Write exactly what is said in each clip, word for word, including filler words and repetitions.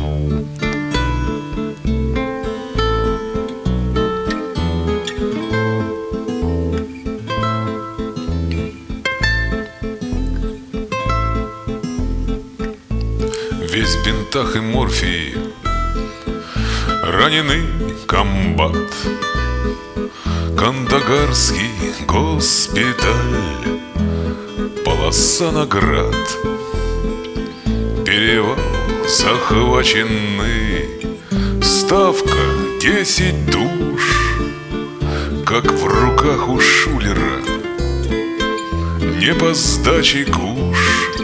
Весь в бинтах и морфии, раненый комбат, Кандагарский госпиталь, полоса наград, перевал захваченный, ставка десять душ, как в руках у шулера, не по сдаче куш.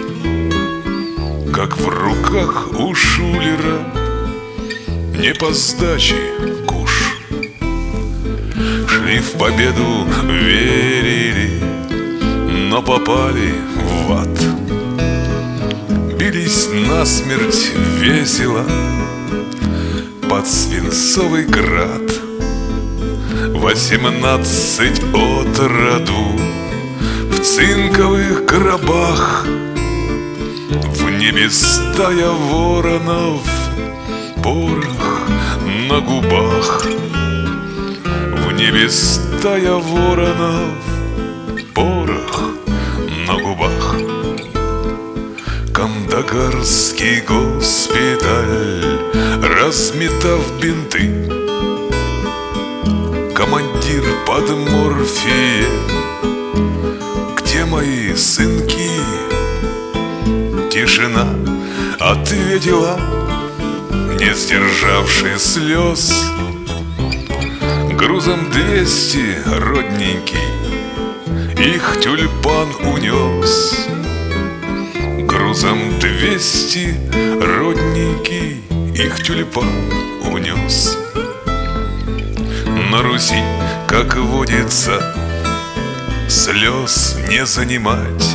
Как в руках у шулера, не по сдаче куш. Шли в победу, верили, но попали в ад. Бились насмерть весело под свинцовый град. Восемнадцать от роду в цинковых гробах, в небе стая воронов, порох на губах. В небе стая воронов, порох на губах. Кандагарский госпиталь, разметав бинты, командир под морфием: где мои сынки? Тишина ответила, не сдержавший слез: грузом двести, родненький, их тюльпан унес. Грузом двести, родненький, их тюльпан унес. На Руси, как водится, слез не занимать.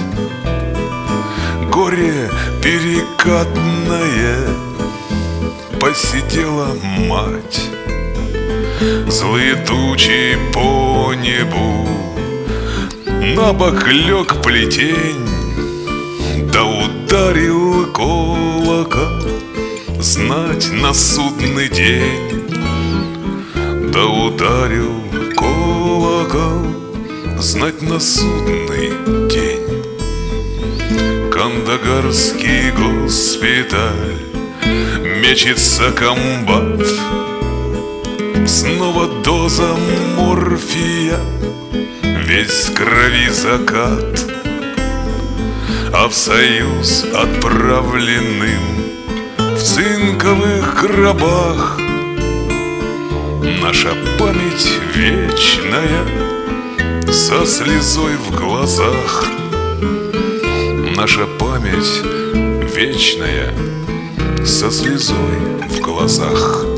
Горе перекатное посидела мать. Злые тучи по небу, на бок лег плетень, да ударил колокол, знать на судный день. Да ударил колокол, знать на судный день. Кандагарский госпиталь, мечется комбат, снова доза морфия, весь в крови закат. А в союз отправленным в цинковых гробах наша память вечная со слезой в глазах. Наша память вечная со слезой в глазах.